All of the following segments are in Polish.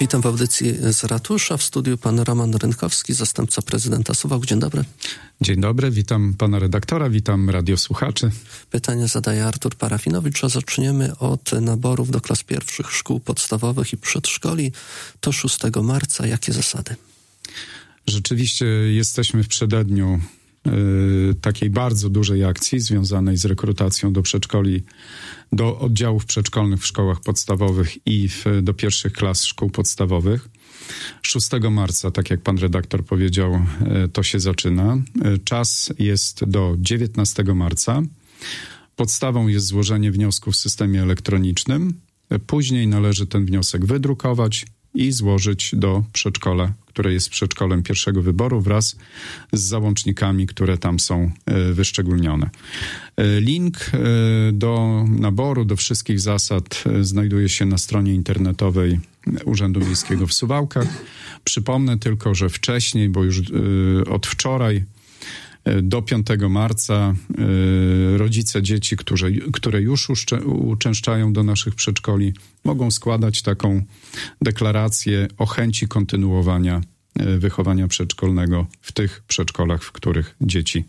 Witam w audycji z ratusza. W studiu pan Roman Rynkowski, zastępca prezydenta Suwałk. Dzień dobry. Dzień dobry, witam pana redaktora, witam radiosłuchaczy. Pytanie zadaje Artur Parafinowicz, a zaczniemy od naborów do klas pierwszych szkół podstawowych i przedszkoli. To 6 marca. Jakie zasady? Rzeczywiście jesteśmy w przededniu takiej bardzo dużej akcji związanej z rekrutacją do przedszkoli, do oddziałów przedszkolnych w szkołach podstawowych i do pierwszych klas szkół podstawowych. 6 marca, tak jak pan redaktor powiedział, to się zaczyna. Czas jest do 19 marca. Podstawą jest złożenie wniosku w systemie elektronicznym. Później należy ten wniosek wydrukować i złożyć do przedszkola, które jest przedszkolem pierwszego wyboru, wraz z załącznikami, które tam są wyszczególnione. Link do naboru, do wszystkich zasad znajduje się na stronie internetowej Urzędu Miejskiego w Suwałkach. Przypomnę tylko, że wcześniej, bo już od wczoraj do 5 marca rodzice dzieci, które już uczęszczają do naszych przedszkoli, mogą składać taką deklarację o chęci kontynuowania wychowania przedszkolnego w tych przedszkolach, w których dzieci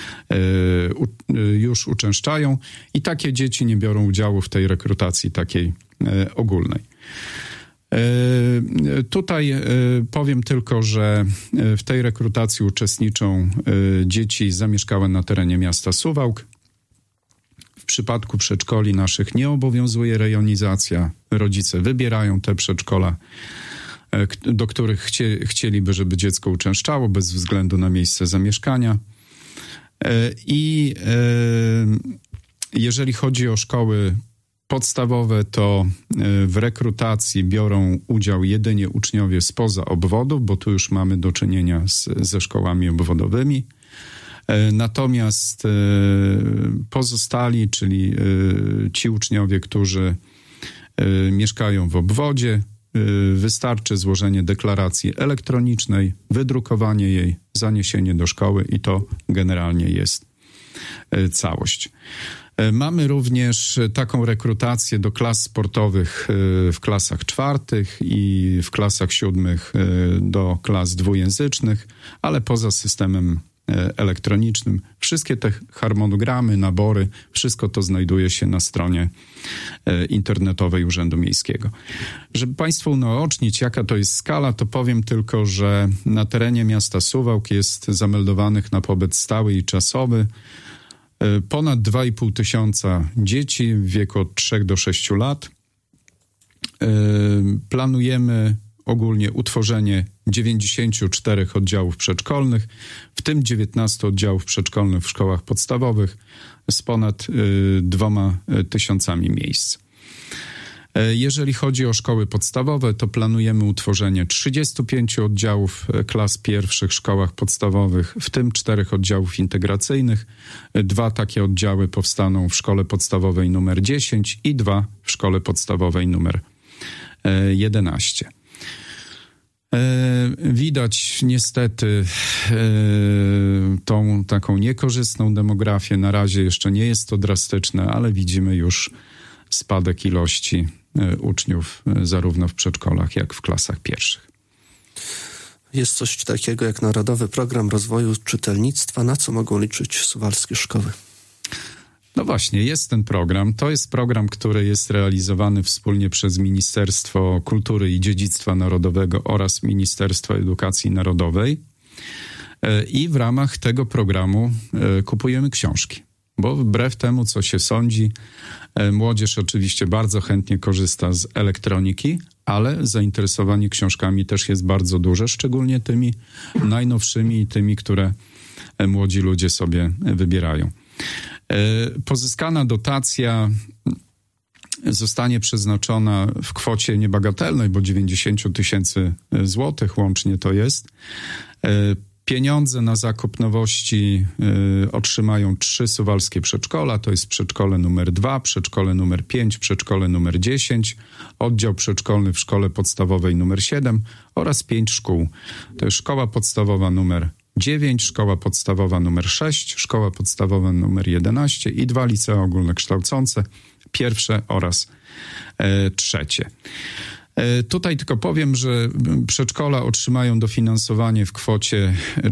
już uczęszczają, i takie dzieci nie biorą udziału w tej rekrutacji takiej ogólnej. Tutaj powiem tylko, że w tej rekrutacji uczestniczą dzieci zamieszkałe na terenie miasta Suwałk. W przypadku przedszkoli naszych nie obowiązuje rejonizacja. Rodzice wybierają te przedszkola, do których chcieliby, żeby dziecko uczęszczało, bez względu na miejsce zamieszkania. I jeżeli chodzi o szkoły podstawowe, to w rekrutacji biorą udział jedynie uczniowie spoza obwodów, bo tu już mamy do czynienia ze szkołami obwodowymi. Natomiast pozostali, czyli ci uczniowie, którzy mieszkają w obwodzie, wystarczy złożenie deklaracji elektronicznej, wydrukowanie jej, zaniesienie do szkoły i to generalnie jest całość. Mamy również taką rekrutację do klas sportowych w klasach 4 i w klasach 7 do klas dwujęzycznych, ale poza systemem elektronicznym. Wszystkie te harmonogramy, nabory, wszystko to znajduje się na stronie internetowej Urzędu Miejskiego. Żeby państwu unaocznić, jaka to jest skala, to powiem tylko, że na terenie miasta Suwałk jest zameldowanych na pobyt stały i czasowy ponad 2,5 tysiąca dzieci w wieku od 3 do 6 lat. Planujemy ogólnie utworzenie 94 oddziałów przedszkolnych, w tym 19 oddziałów przedszkolnych w szkołach podstawowych z ponad 2 tysiącami miejsc. Jeżeli chodzi o szkoły podstawowe, to planujemy utworzenie 35 oddziałów klas pierwszych w szkołach podstawowych, w tym 4 oddziałów integracyjnych. 2 takie oddziały powstaną w szkole podstawowej numer 10 i 2 w szkole podstawowej numer 11. Widać niestety tą taką niekorzystną demografię. Na razie jeszcze nie jest to drastyczne, ale widzimy już spadek ilości uczniów zarówno w przedszkolach, jak w klasach pierwszych. Jest coś takiego jak Narodowy Program Rozwoju Czytelnictwa. Na co mogą liczyć suwalskie szkoły? No właśnie, jest ten program. To jest program, który jest realizowany wspólnie przez Ministerstwo Kultury i Dziedzictwa Narodowego oraz Ministerstwo Edukacji Narodowej. I w ramach tego programu kupujemy książki. Bo wbrew temu, co się sądzi, młodzież oczywiście bardzo chętnie korzysta z elektroniki, ale zainteresowanie książkami też jest bardzo duże, szczególnie tymi najnowszymi i tymi, które młodzi ludzie sobie wybierają. Pozyskana dotacja zostanie przeznaczona w kwocie niebagatelnej, bo 90 tysięcy złotych łącznie to jest. Pieniądze na zakup nowości otrzymają 3 suwalskie przedszkola, to jest przedszkole numer 2, przedszkole numer 5, przedszkole numer 10, oddział przedszkolny w szkole podstawowej numer 7 oraz 5 szkół. To jest szkoła podstawowa numer 9, szkoła podstawowa numer 6, szkoła podstawowa numer 11 i 2 licea ogólnokształcące, pierwsze oraz trzecie. Tutaj tylko powiem, że przedszkola otrzymają dofinansowanie w kwocie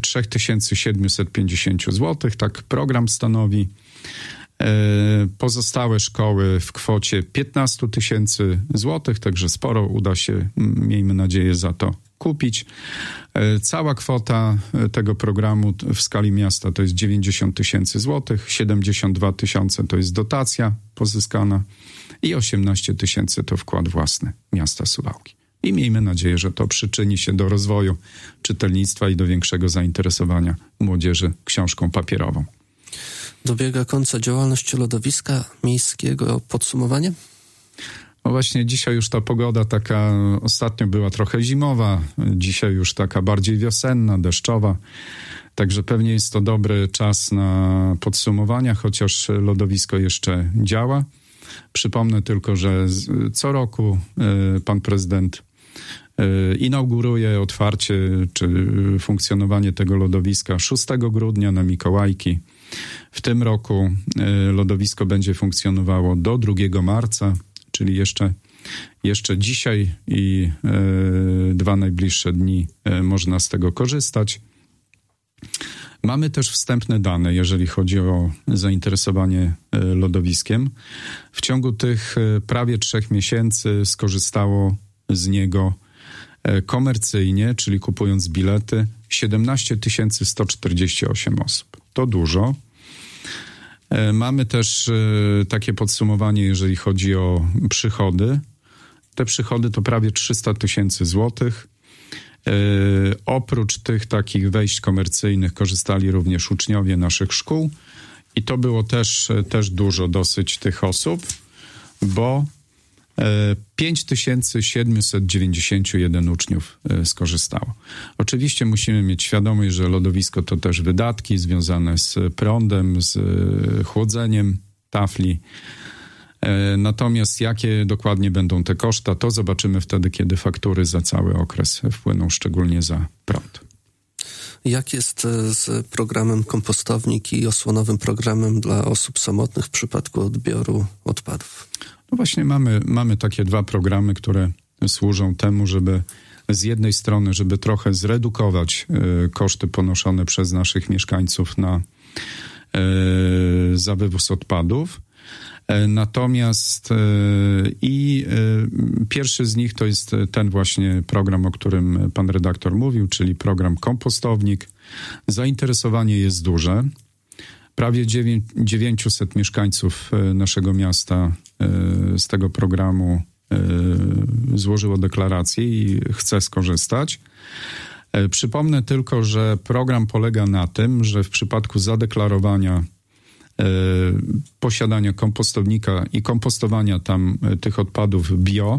3750 zł, tak program stanowi. Pozostałe szkoły w kwocie 15 000 złotych, także sporo uda się, miejmy nadzieję, za to kupić. Cała kwota tego programu w skali miasta to jest 90 000 złotych, 72 000 to jest dotacja pozyskana i 18 000 to wkład własny miasta Suwałki. I miejmy nadzieję, że to przyczyni się do rozwoju czytelnictwa i do większego zainteresowania młodzieży książką papierową. Dobiega końca działalność lodowiska miejskiego. Podsumowanie? No właśnie dzisiaj już ta pogoda taka, ostatnio była trochę zimowa, dzisiaj już taka bardziej wiosenna, deszczowa. Także pewnie jest to dobry czas na podsumowania, chociaż lodowisko jeszcze działa. Przypomnę tylko, że co roku pan prezydent inauguruje otwarcie czy funkcjonowanie tego lodowiska 6 grudnia na Mikołajki. W tym roku lodowisko będzie funkcjonowało do 2 marca, czyli jeszcze dzisiaj i 2 najbliższe dni można z tego korzystać. Mamy też wstępne dane, jeżeli chodzi o zainteresowanie lodowiskiem. W ciągu tych prawie 3 miesięcy skorzystało z niego komercyjnie, czyli kupując bilety, 17 148 osób. To dużo. Mamy też takie podsumowanie, jeżeli chodzi o przychody. Te przychody to prawie 300 000 złotych. Oprócz tych takich wejść komercyjnych korzystali również uczniowie naszych szkół i to było też dużo dosyć tych osób, bo 5791 uczniów skorzystało. Oczywiście musimy mieć świadomość, że lodowisko to też wydatki związane z prądem, z chłodzeniem tafli. Natomiast jakie dokładnie będą te koszta, to zobaczymy wtedy, kiedy faktury za cały okres wpłyną, szczególnie za prąd. Jak jest z programem Kompostownik i osłonowym programem dla osób samotnych w przypadku odbioru odpadów? No właśnie mamy takie 2 programy, które służą temu, żeby z jednej strony, żeby trochę zredukować koszty ponoszone przez naszych mieszkańców za wywóz odpadów. Natomiast pierwszy z nich to jest ten właśnie program, o którym pan redaktor mówił, czyli program Kompostownik. Zainteresowanie jest duże. Prawie 900 mieszkańców naszego miasta z tego programu złożyło deklarację i chce skorzystać. Przypomnę tylko, że program polega na tym, że w przypadku zadeklarowania posiadania kompostownika i kompostowania tam tych odpadów bio,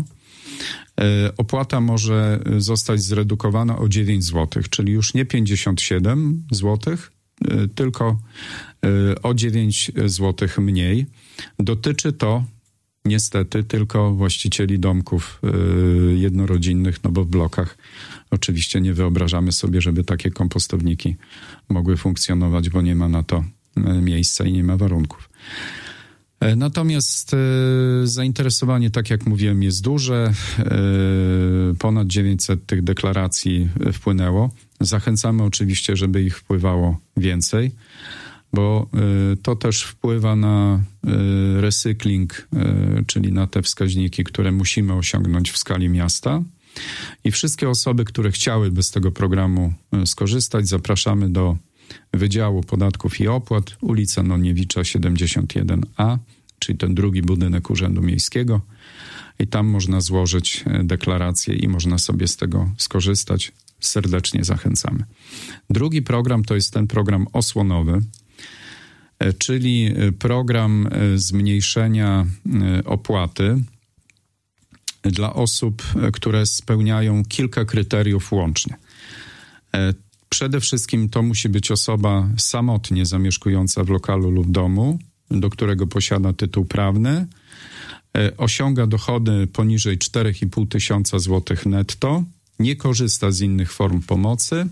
opłata może zostać zredukowana o 9 zł, czyli już nie 57 zł, tylko o 9 zł mniej. Dotyczy to niestety tylko właścicieli domków jednorodzinnych, no bo w blokach oczywiście nie wyobrażamy sobie, żeby takie kompostowniki mogły funkcjonować, bo nie ma na to miejsca i nie ma warunków. Natomiast zainteresowanie, tak jak mówiłem, jest duże. Ponad 900 tych deklaracji wpłynęło. Zachęcamy oczywiście, żeby ich wpływało więcej, bo to też wpływa na recykling, czyli na te wskaźniki, które musimy osiągnąć w skali miasta. I wszystkie osoby, które chciałyby z tego programu skorzystać, zapraszamy do Wydziału Podatków i Opłat, ulica Noniewicza 71A, czyli ten drugi budynek Urzędu Miejskiego. I tam można złożyć deklarację i można sobie z tego skorzystać. Serdecznie zachęcamy. Drugi program to jest ten program osłonowy, czyli program zmniejszenia opłaty dla osób, które spełniają kilka kryteriów łącznie. Przede wszystkim to musi być osoba samotnie zamieszkująca w lokalu lub domu, do którego posiada tytuł prawny, osiąga dochody poniżej 4,5 tysiąca złotych netto, nie korzysta z innych form pomocy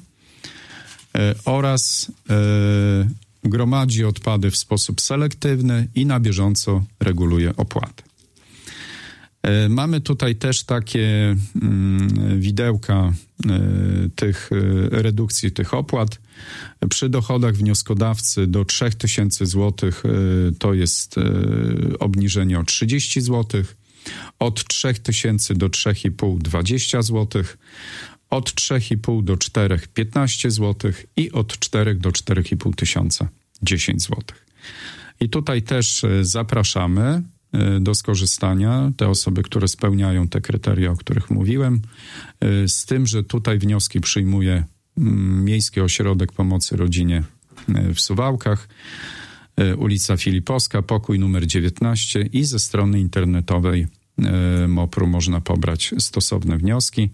oraz gromadzi odpady w sposób selektywny i na bieżąco reguluje opłaty. Mamy tutaj też takie widełka tych redukcji tych opłat. Przy dochodach wnioskodawcy do 3000 zł to jest obniżenie o 30 zł. Od 3000 do 3,5 20 zł. Od 3,5 do 4 15 zł i od 4 do 4,5 tysiąca 10 zł. I tutaj też zapraszamy do skorzystania te osoby, które spełniają te kryteria, o których mówiłem, z tym, że tutaj wnioski przyjmuje Miejski Ośrodek Pomocy Rodzinie w Suwałkach, ulica Filipowska, pokój numer 19 i ze strony internetowej MOPR-u można pobrać stosowne wnioski.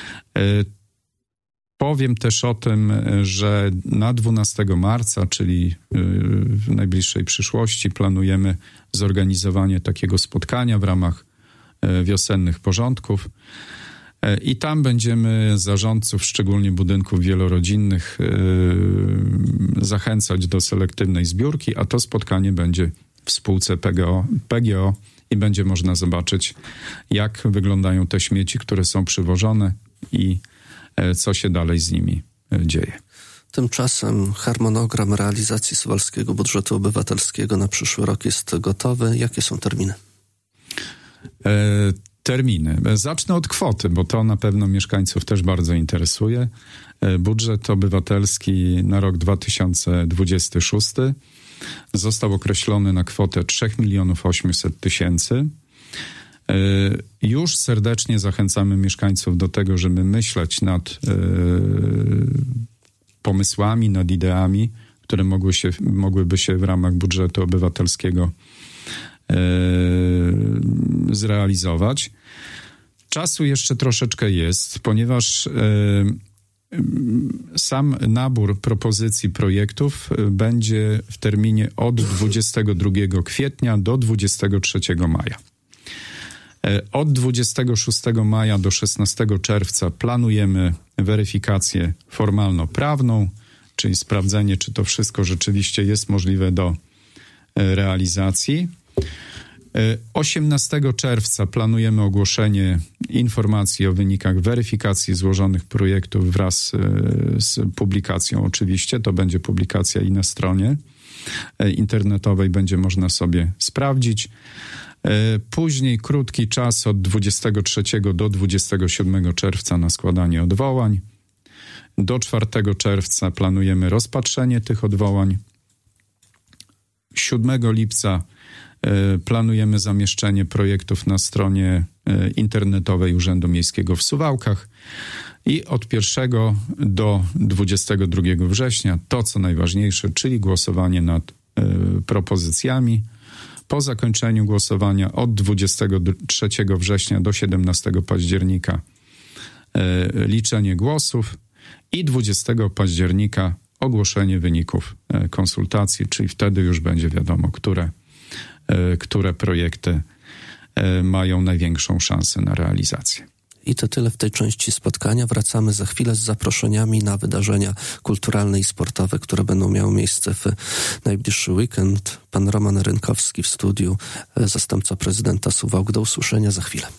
Powiem też o tym, że na 12 marca, czyli w najbliższej przyszłości, planujemy zorganizowanie takiego spotkania w ramach wiosennych porządków i tam będziemy zarządców, szczególnie budynków wielorodzinnych, zachęcać do selektywnej zbiórki, a to spotkanie będzie w spółce PGO i będzie można zobaczyć, jak wyglądają te śmieci, które są przywożone i co się dalej z nimi dzieje. Tymczasem harmonogram realizacji Suwalskiego Budżetu Obywatelskiego na przyszły rok jest gotowy. Jakie są terminy? Terminy. Zacznę od kwoty, bo to na pewno mieszkańców też bardzo interesuje. Budżet obywatelski na rok 2026 został określony na kwotę 3 800 000. Już serdecznie zachęcamy mieszkańców do tego, żeby myśleć nad pomysłami, nad ideami, które mogłyby się w ramach budżetu obywatelskiego zrealizować. Czasu jeszcze troszeczkę jest, ponieważ sam nabór propozycji projektów będzie w terminie od 22 kwietnia do 23 maja. Od 26 maja do 16 czerwca planujemy weryfikację formalno-prawną, czyli sprawdzenie, czy to wszystko rzeczywiście jest możliwe do realizacji. 18 czerwca planujemy ogłoszenie informacji o wynikach weryfikacji złożonych projektów wraz z publikacją oczywiście. To będzie publikacja i na stronie internetowej będzie można sobie sprawdzić. Później krótki czas od 23 do 27 czerwca na składanie odwołań. Do 4 czerwca planujemy rozpatrzenie tych odwołań. 7 lipca planujemy zamieszczenie projektów na stronie internetowej Urzędu Miejskiego w Suwałkach i od 1 do 22 września to, co najważniejsze, czyli głosowanie nad propozycjami. Po zakończeniu głosowania od 23 września do 17 października liczenie głosów i 20 października ogłoszenie wyników konsultacji, czyli wtedy już będzie wiadomo, które projekty mają największą szansę na realizację. I to tyle w tej części spotkania. Wracamy za chwilę z zaproszeniami na wydarzenia kulturalne i sportowe, które będą miały miejsce w najbliższy weekend. Pan Roman Rynkowski w studiu, zastępca prezydenta Suwałk. Do usłyszenia za chwilę.